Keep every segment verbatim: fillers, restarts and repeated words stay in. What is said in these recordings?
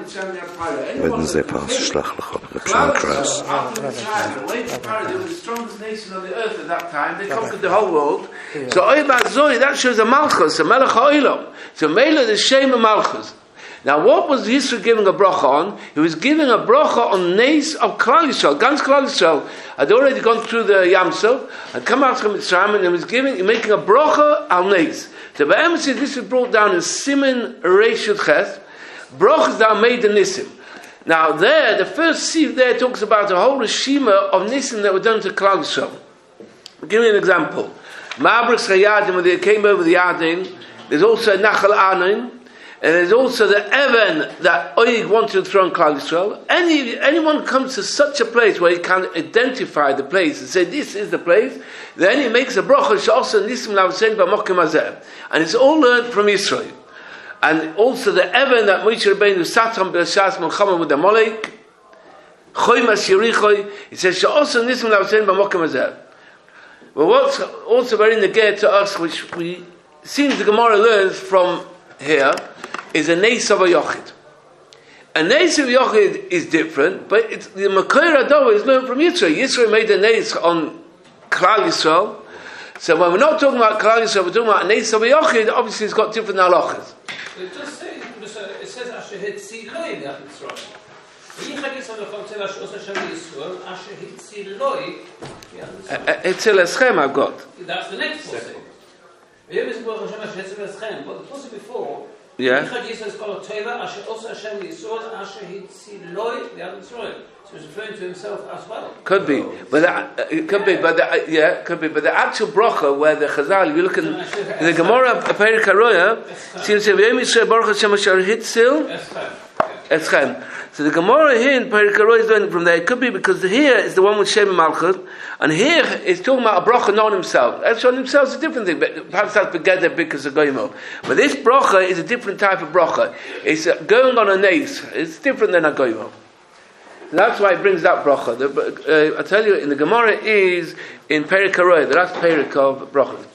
Wednesday past Shlach L'cha, the Clown Cross. After the Mitzrayim, away from Paro, they were the strongest nation on the earth at that time. They conquered the whole world. So Oy Bazoi, that shows a Malchus, a Melech HaOlam. So Mela, the Shem of Malchus. Now, what was Yisro giving a bracha on? He was giving a bracha on Nes of Klal Yisrael. Gans Klal Yisrael had already gone through the Yam Suf, had come out from Mitzrayim, and he was giving, making a bracha al Nes. So, by emphasis, this is brought down in Siman Reishut Ches. Brachas that are made in Nisim. Now, there, the first sieve there talks about a whole reshima of Nisim that were done to Klal Yisrael. I'll give you an example. Ma'abras Chayadim, when they came over the Yadin, there's also Nachal Anin. And there's also the Evan that Oig wanted to throw on Klal Yisrael. Any, anyone comes to such a place where he can identify the place and say, this is the place, then he makes a bracha, she'osa nisim la'avsein b'mokim hazeh. And it's all learned from Yisrael. And also the Evan that Moshe Rabbeinu sat on b'shas Melchama with the Molek, choy mas yirichoy, he says, she'osa nisim la'avsein b'mokim hazeh. But what's also very negate to us, which we, seems the Gemara learns from here, is a Nes of a Yochid. A Nes of Yochid is different, but it's, the Makir Adova is learned from Yisrael. Yisrael made a Nes on Klal Yisrael. So when we're not talking about Klal Yisrael, we're talking about a Nes of a Yochid, obviously it's got different halachas. It does say, it says Asher Hitziloi in Yisrael. Hitzil Eschem I've got. That's the next one. But the person before, yeah. So it's referring to himself as well. Could be, but the, it could be, but the, yeah, could be, but the actual bracha where the Chazal, if you look at the Gemara of Perek HaRoya, seems to be V'yom Yisrael Baruch Hashem Asher Hitzil Eschem. So the Gemara here in Perek HaRoya is learning from there. It could be because here is the one with Shem Malchus, and here is talking about a bracha not on himself. That's on himself is a different thing, but perhaps that's Begeder because of Goymo. But this bracha is a different type of bracha. It's going on a nes. It's different than a Goymo. That's why it brings that bracha. The, uh, I tell you, in the Gemara is in Perek HaRoya, the last Perek of brachas.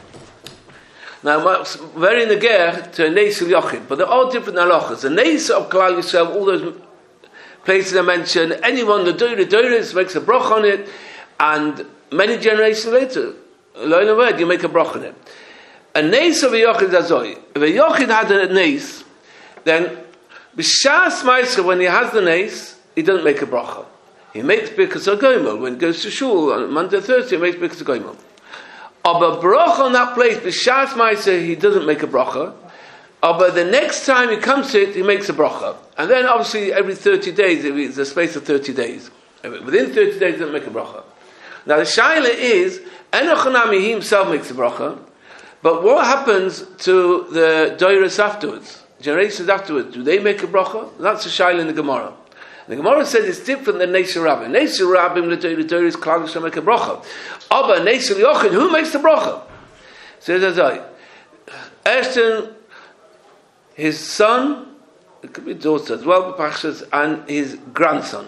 Now, very neger to a Nes of Yochid, but they're all different halachas. The Nes of Klal Yisrael, all those places I mentioned, anyone, the Doira Doiris makes a bracha on it, and many generations later, learn a word, you make a bracha on it. A Nes of a Yochid Azoi. If a Yochid had a Nes, then B'shas Ma'aser, when he has the Nes, he doesn't make a bracha. He makes Birkas HaGoimel. When he goes to shul on Monday Thursday, he makes Birkas HaGoimel. But bracha on that place, B'shas Ma'aser, he doesn't make a bracha. But the next time he comes to it, he makes a bracha. And then obviously every thirty days, it's a space of thirty days. Within thirty days, he doesn't make a bracha. Now the shaila is, Enochanami, he himself makes a bracha. But what happens to the doiros afterwards? Generations afterwards, do they make a bracha? That's a shaila in the Gemara. The Gemara says it's different than Neisha Rabbim. Neisha Rabbim, the Doiros, Klal Yisrael make a bracha. Aber Neisha Yochid, who makes the bracha? Says Azai. Ashton, his son, it could be daughter as well, Pashas, and his grandson.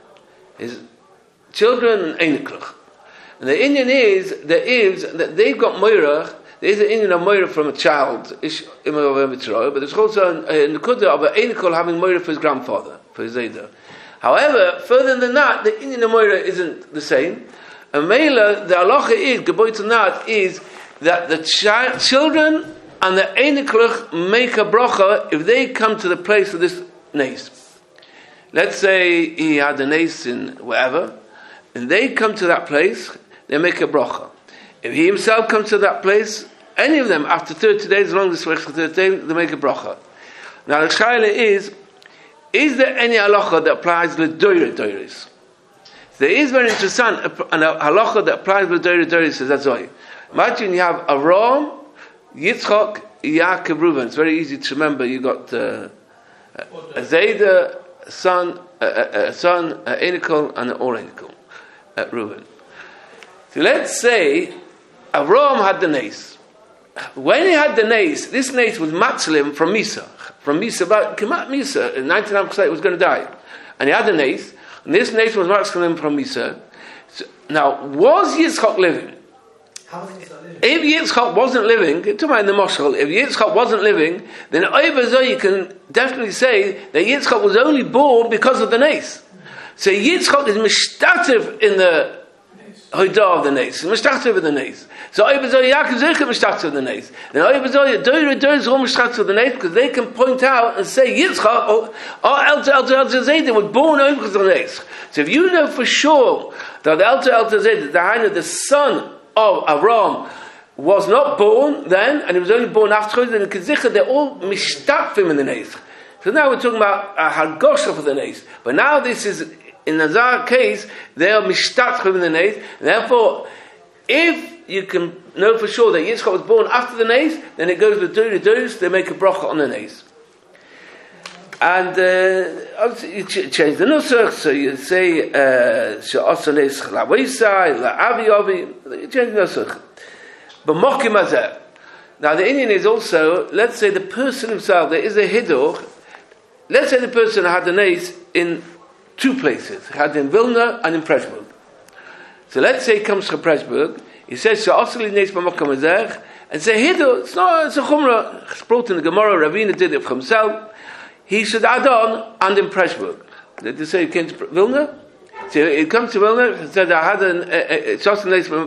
His children and Einikluch. And the Indian is, there is, that they've got Moirach, there is an Indian of Moirach from a child, Ish Imam of Mitzrayim, but there's also a Nekuda of an Einikul having Moirach for his grandfather, for his Zaydah. However, further than that, the Indian of Moirach isn't the same. And Mela, the halacha is, Geboit Tanat, is that the chi- children and the Einikluch make a bracha if they come to the place of this nes. Let's say he had a nes in wherever, and they come to that place, they make a bracha. If he himself comes to that place, any of them, after thirty days, as long as it's thirty days, they make a bracha. Now the shaila is, is there any halacha that applies to doire doiris? There is very interesting a halacha that applies to doire doiris, as Azoi. Imagine you have Avraham, Yitzchak, Yaakov, Reuven. It's very easy to remember. You got uh, a Zayda, a son, a, a, a son, an Einikol, and an Or Einikol, uh, Reuven. So let's say Avraham had the nes. When he had the nes, this nes was Matzlim from Misa. From Misa, about Kemat Misa, in ninety-nine percent it was going to die. And he had the nes, and this nes was Matzlim from Misa. So, now, was Yitzchak living? How was Yitzchak living? If Yitzchak wasn't living, talking about in the Moshel, if Yitzchak wasn't living, then over you can definitely say that Yitzchak was only born because of the Nes. So Yitzchak is mishtativ in the Hoidah of the Nes. Mishtativ in the Nes. So over Yaakov Zerka mishtativ in the Nes. Then over Zoya, Doira Doira is all mishtativ in the Nes because they can point out and say Yitzchak or Elter Elter Elter Zayda was born only because of the Nes. So if you know for sure that Elter Elter Zayda, the Haina, the son of Avram, was not born then, and he was only born afterwards, then in Kezicha, they're all mishtafim in the Nes. So now we're talking about a Hargosha for the Nes. But now this is, in Nazar case, they are mishtafim in the Nes. Therefore, if you can know for sure that Yitzchak was born after the Nes, then it goes with Duri Durus, they make a bracha on the Nes. And uh, obviously you ch- change the nusach, so you say she'asa nes la'weisai la'avi avi. You change the nusach. But mokim hazeh. Now the Indian is also, let's say the person himself. There is a hidur. Let's say the person had the nes in two places. He had in Vilna and in Pressburg. So let's say he comes to Pressburg. He says she'asa nes b'mokim hazeh, and say hidur. It's not. It's a chumrah. It's brought in the Gemara. Ravina did it for himself. He should add on and in Pressburg. Did they say he came to Vilna? So he comes to Vilna and says, I had an just in this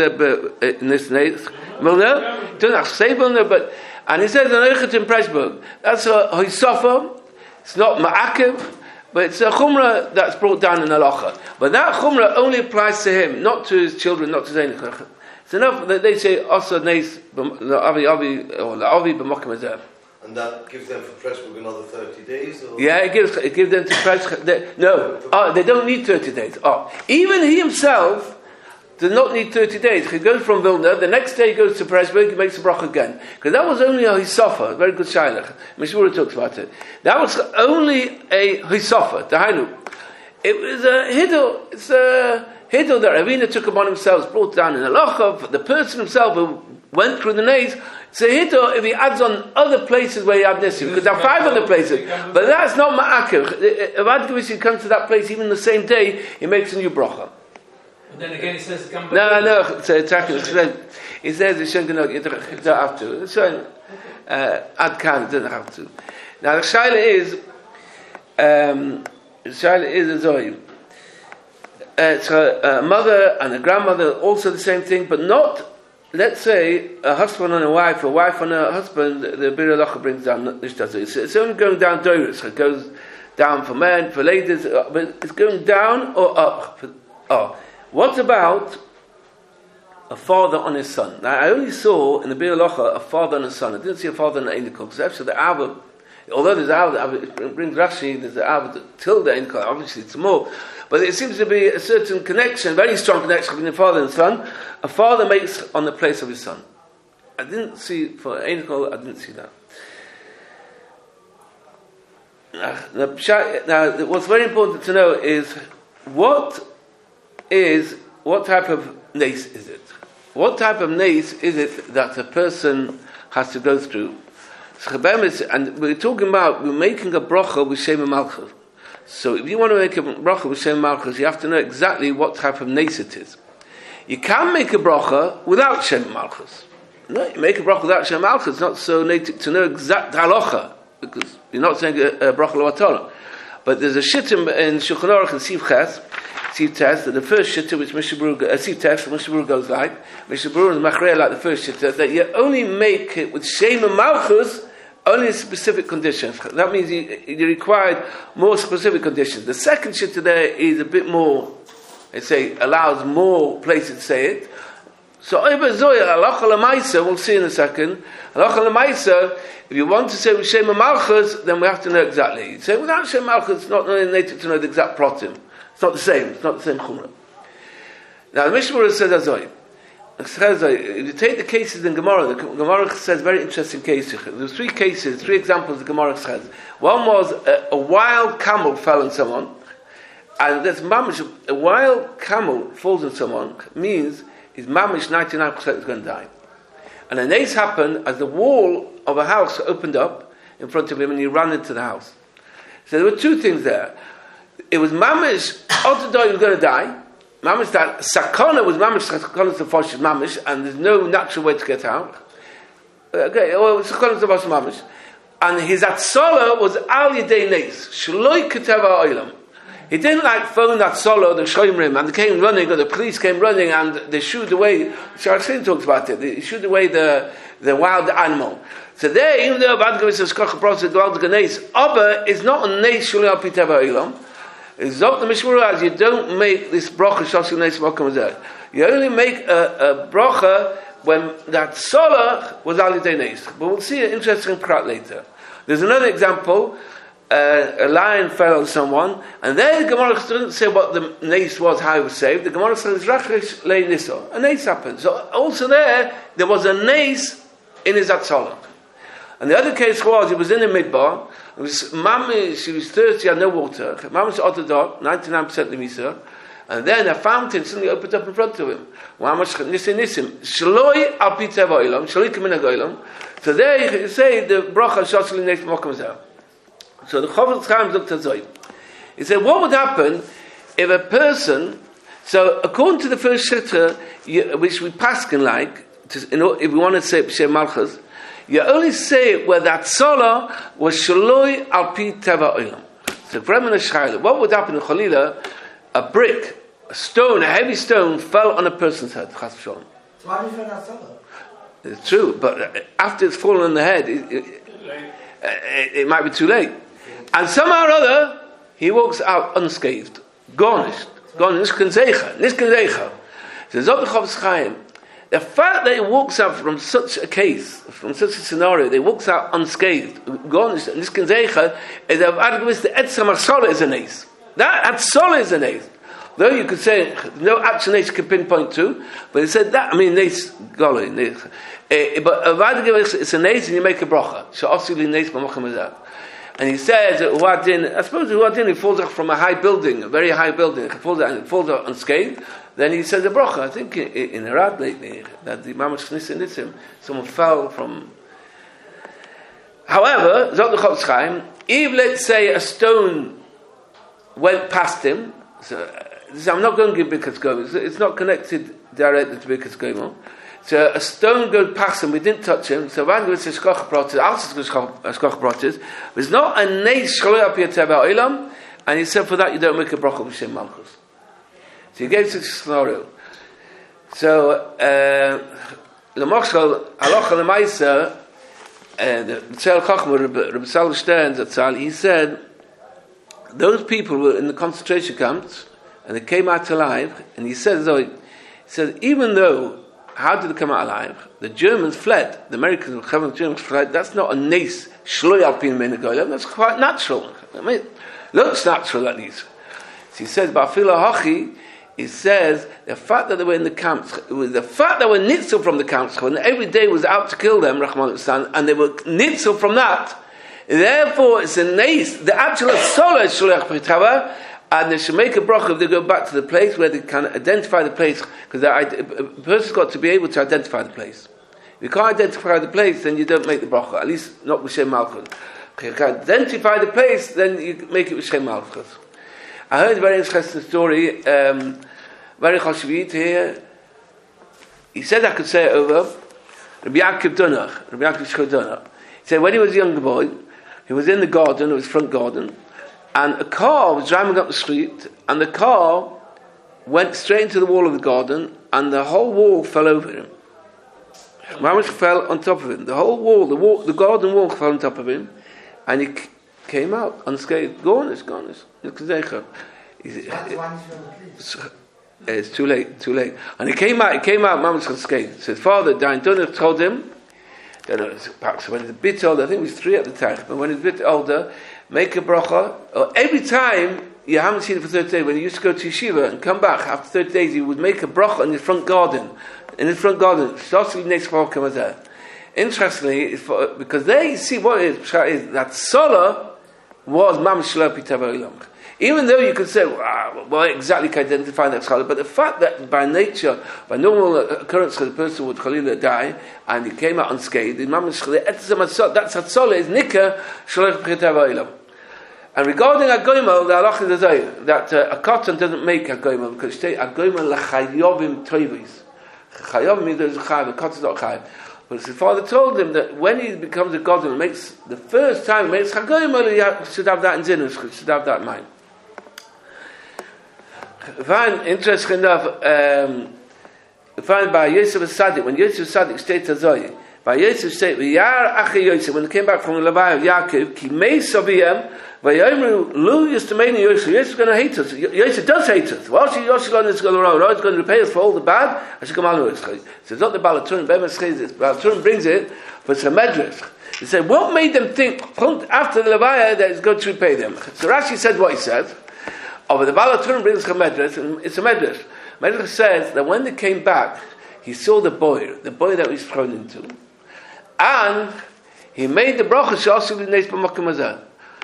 Vilna. Don't say Vilna, but and he says an Eichet in Pressburg. That's a Hoisofa. It's not Ma'akiv, but it's a Chumrah that's brought down in Halacha. But that Chumrah only applies to him, not to his children, not to Zainich. It's enough that they say Asa Neis Avi Avi or Avi B'Mokim Hazeh. And that gives them for Pressburg another thirty days? Or? Yeah, it gives it gives them to Pressburg. They, no, oh, they don't need thirty days. Oh, even he himself does not need thirty days. He goes from Vilna, the next day he goes to Pressburg, he makes a bracha again. Because that was only a hisofa, very good shailach. Mishmura talks about it. That was only a hisofa, the hainu. It was a hidul, it's a hidul that Ravina took upon himself, brought down in halacha, the person himself who went through the nays. So hito, if he adds on other places where he had nisim, because there are five other places, but that's not ma'akiv. If Adkavisi comes to that place even the same day, he makes a new bracha. And then again he says, no, no, no, so it's actually, he says, he doesn't have to. So, Adkan doesn't have to. Now the shaila is, um, the shaila is a zoyim. Uh, so a mother and a grandmother, also the same thing, but not. Let's say a husband and a wife, a wife and a husband, the Bir Halacha brings down Nishtazah. It's, it's only going down Doris. It goes down for men, for ladies, but it's going down or up. For, oh. What about a father on his son? Now, I only saw in the Bir Halacha a father and a son. I didn't see a father and an Eidikol. Because actually the Abba, although there's Abba, it brings Rashi, there's the Abba till the Eidikol, obviously it's more. But it seems to be a certain connection, very strong connection between the father and son. A father makes on the place of his son. I didn't see, for Eidikol, I didn't see that. Now, what's very important to know is, what is, what type of nace is it? What type of nace is it that a person has to go through? And we're talking about, we're making a bracha with Shem Malchus. So if you want to make a bracha with Shem Malchus, you have to know exactly what type of nace it is. You can make a bracha without Shem Malchus. No, you make a bracha without Shem Malchus. It's not so native to know exact halacha, because you're not saying a, a bracha lo. But there's a shittim in Shulchan Aruch and Siv Ches, Siv Tes, that the first shitta which Mishnah Berurah, uh, Siv Tes, Mishnah Berurah goes like, Mishnah Berurah is machrei like the first shitta, that you only make it with Shem Malchus only in specific conditions. That means you, you require more specific conditions. The second shitta there is a bit more, let's say, allows more places to say it. So, halacha l'maisa, we'll see in a second. Halacha l'maisa, if you want to say with Shem Malchus, then we have to know exactly. You say without Shem Malchus, it's not native to know the exact protim. It's not the same. It's not the same chumrah. Now, the Mishnah says Azoy. If you take the cases in Gemara, the Gemara says very interesting cases. There's three cases, three examples the Gemara says. One was a, a wild camel fell on someone, and that's mamish. A wild camel falls on someone means his mamish ninety-nine percent is going to die. And a nace happened as the wall of a house opened up in front of him, and he ran into the house. So there were two things there. It was mamish, Otadoi was going to die, mamish that sakana was mamish sakana to fosh mamish, and there's no natural way to get out. Okay, well, sakana to fosh mamish, and his atzola was al yedei neis shloi keteva oilam. He didn't like phone that solo, the shoymrim, and they came running, or the police came running, and they shooed away. Sharsin talks about it. They shooed away the the wild animal. So there, even though Badgavis is koch process wild ganes, aber is not a neis shloi al piteva oilam. It's not the mishmur as you don't make this bracha shasul neis makom zeh. You only make a, a bracha when that solo was al yedei neis. But we'll see an interesting prat later. There's another example. Uh, a lion fell on someone, and there the Gemara doesn't say what the nace was, how he was saved. The Gemara says rachesh lei niso. A nace happened. So also there, there was a nace in his atzolah. And the other case was he was in the midbar. It was mami. She was thirsty, had no water. Mami's orthodox, ninety-nine percent lemisa, and then a fountain suddenly opened up in front of him. Mamash nisim nisim shloi al pi teva olam shloi k'min hagolam. So there you can say the bracha shasul neis makom zeh. So the Chofetz Chaim looked at Zoy. He said, what would happen if a person, so according to the first Shitra, which we paskin like, to, you know, if we want to say B'Shem Malchus, you only say it where that Sola was Shaloi al Pi Teva Olam. So Bremen Shchayla, what would happen in Cholila? A brick, a stone, a heavy stone fell on a person's head. Chas v'sholom. So why did you find that Sola? It's true, but after it's fallen on the head, it, it, it, it might be too late. And somehow or other, he walks out unscathed, garnished, garnished, nisken zeicha. So Zot the Chofetz Chaim, the fact that he walks out from such a case, from such a scenario, that he walks out unscathed, garnished, nisken zeicha, is of arguments the etzam atzola is an ace. That atzola is an ace. Though you could say no actual nace can pinpoint to, but he said that. I mean, nace golly, nace. But of arguments, it's an ace, and you make a bracha. So obviously nace b'mochem azad. And he says, Uadin, I suppose Uadin, he falls out from a high building, a very high building, he falls out, and falls out unscathed, then he says a bracha. I think in, in Iraq lately, that the Mamash Nisim Nisim, someone fell from. However, Zot the Chofetz Chaim, if let's say a stone went past him, so, so I'm not going to give Birkas Gomer, it's not connected directly to Birkas Gomer. So a stone goes past him, we didn't touch him, so when we say Shkoch Brotis, also Shkoch Brotis, there's not a Neis Shloi al Pi Teva Olam, and he said for that you don't make a bracha B'Shem Malchus. So he gave such a scenario. So, uh, the Mochshel, Halacha L'Maisa, the Tzal Chachma, Reb Sal Stern, Zatzal, he said, those people were in the concentration camps, and they came out alive, and he said, so, he said, even though how did they come out alive? The Germans fled. The Americans, the Germans fled. That's not a nace shloi al pi min hagolam. That's quite natural. I mean, looks natural at least. So he says, Ba'afila hachi, he says, the fact that they were in the camps, it was the fact that they were nitzel from the camps, when every day was out to kill them, Rahman al-San, and they were nitzel from that, therefore it's a nace, the actual solar is shloi al pi teva, and they should make a bracha if they go back to the place where they can identify the place, because a person's got to be able to identify the place. If you can't identify the place, then you don't make the bracha, at least not with Shem Malchus. If you can identify the place, then you make it with Shem Malchus. I heard a very interesting story, um, very chashivit here. He said I could say it over. Rabbi Yaakov Donach, Rabbi Yaakov Shchodonach. He said when he was a young boy, he was in the garden, his front garden, and a car was driving up the street, and the car went straight into the wall of the garden, and the whole wall fell over him. Mamash fell on top of him. The whole wall, the wall, the garden wall fell on top of him, and he c- came out unscathed. Garnish, garnish. It's too late, too late. And he came out, he came out, Mamash unscathed. So his father, Dain Donach, told him, that it was, perhaps when he was a bit older, I think he was three at the time, but when he was a bit older, make a bracha, or every time you haven't seen it for thirty days, when he used to go to yeshiva and come back after thirty days, he would make a bracha in his front garden. In his front garden. Interestingly, it's for, because there you see what it is, is that Sola was Mamash Shloi al Pi Teva Olam. Even though you could say, well, well exactly can identify that Chalila, but the fact that by nature, by normal occurrence, the person would Chalila die, and he came out unscathed, the Mamash Shloi, that's Hatzola, is Nika Shloi al Pi Teva Olam. And regarding a goimel, the halacha is that uh, a cotton doesn't make a goimel because they a goimel lechayovim toivis. Chayovim means there's a chayav. A cotton's not chayav. But his father told him that when he becomes a godel, makes the first time he makes a goimel, he should have that in zinus, should have that in mind. Fine, interesting enough. Um, Found by Yosef Sadik, when Yosef Sadik states Azoy, by Yosef said, "V'yar Achi Yosef," when he came back from the Levi of Yaakov, "Ki mei sobiyem, v'yomru lu yistameni Yosef." Yosef's going to hate us. Yosef does hate us. Well, she Yosef on this going around. He's going to repay us for all the bad. I should come on with it. So it's not the Balaturim. Balaturim brings it, but it's a medrash. He said, "What made them think after the Levi that he's going to repay them?" So Rashi said what he said. Over the Balaturim brings a medrash, and it's a medrash. Medrash says that when they came back, he saw the boy, the boy that he was thrown into, and he made the bracha she'asu l'neis b'makom hazeh.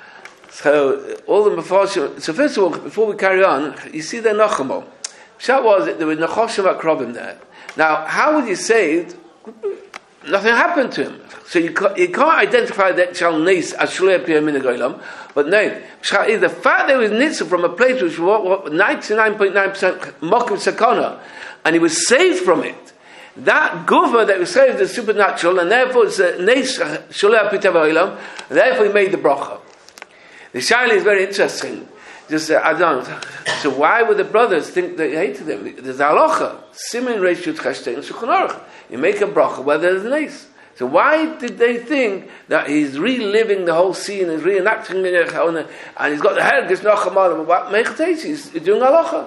So all the mafashim. So first of all, before we carry on, you see the nachamo. Pshat was that there were nachoshim akrobim there. Now, how would you say it? Nothing happened to him? So you can't, you can't identify that shal neis as shlei piyam min hagoylam. But no, is the fact that he was nitzah from a place which was ninety-nine point nine percent mokum sakana, and he was saved from it. That guva that was saved is supernatural, and therefore it's a neis shlei piyam hagoylam. Therefore, he made the bracha. The shaila is very interesting. Just uh, I don't. So why would the brothers think they hated him? There's halacha simin reish yud cheshtein shulchan aruch. You make a bracha where there's neis. So why did they think that he's reliving the whole scene, he's reenacting it, and he's got the hair, there's no chamal, what mechates, he's doing halacha.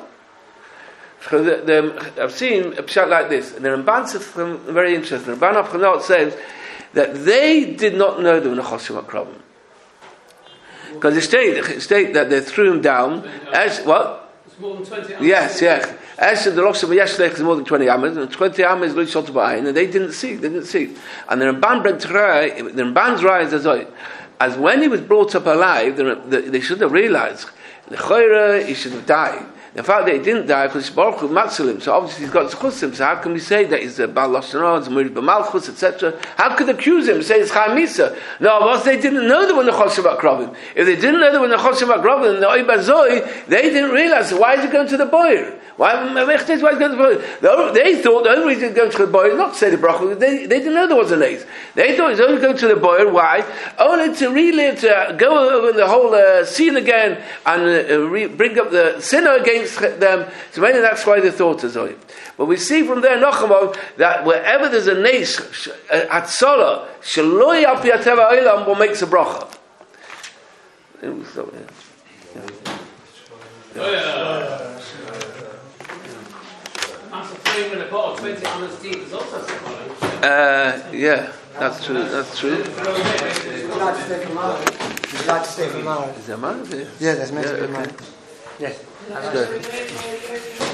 So the, the, I've seen a pshat like this, and the Ramban says very interesting. The Ramban of Chanot says that they did not know the Nechoshim HaKrobim. Because it state, it state that they threw him down, as, what? It's more than twenty amas. Yes, yes. As the Rosh Hashanah is more than twenty amas, and twenty amas is shot by, and they didn't see, they didn't see. And the Ramban brings the Ramban's rise as as when he was brought up alive, the, the, they should have realized the Chayra he should have died. The fact that he didn't die because Baruch Hu Matzalim, so obviously he's got Zchusim. So how can we say that he's a Baal Lashon Hara, Murid B'Malchus, et cetera? How could they accuse him? Say it's Chaim Misa. No, because they didn't know there were Nechoshim HaKrobim. If they didn't know there were Nechoshim HaKrobim, the Oy Bazoi, they didn't realize. So why is he going to the boyer? Why, why is he going to the boyer? They thought the only reason he's going to the boyer is not to say the bracha. They, they didn't know there was an ace. They thought he's only going to the boyer. Why? Only to relive, to go over the whole uh, scene again and uh, re- bring up the sinner against them. So maybe that's why they thought as well. But we see from there, Nachamov, that wherever there's a neis, at Sola, Shaloi Api Ateva Olam, what makes a bracha. Oh yeah. After throwing in a pot of twenty amas deep is also symbolic. Uh, yeah, that's true, that's true. Would you like to stay for Mara? Would you like to stay for Mara? Is that mine? Yeah, that's meant to be okay. mine. Yes. That's good.